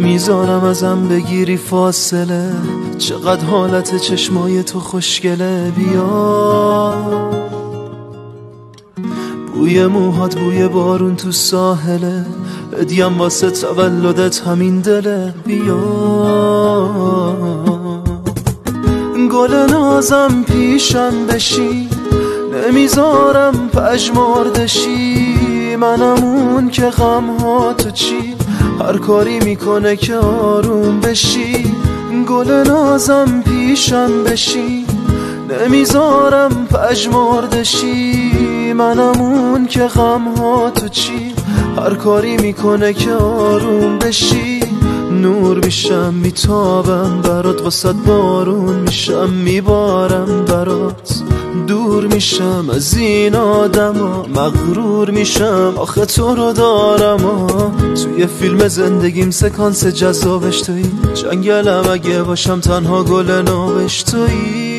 نمیذارم ازم بگیری فاصله، چقدر حالت چشمای تو خوشگله. بیا بوی موهات بوی بارون تو ساحله، هدیم واسه تولدت همین دله. بیا گل نازم پیشم بشی، نمیذارم پژمردشی. منم اون که غمها تو چی هر کاری میکنه که آروم بشی. گل نازم پیشم بشی، نمیذارم پژمردشی. منم اون که غمها تو چی هر کاری میکنه که آروم بشی. نور میشم میتابم برات، واسه بارون میشم میبارم برات. دور میشم از این آدما، مغرور میشم آخه تو رو دارم. توی فیلم زندگیم سکانس جذابش تویی، جنگلم اگه باشم تنها گل نابش تویی.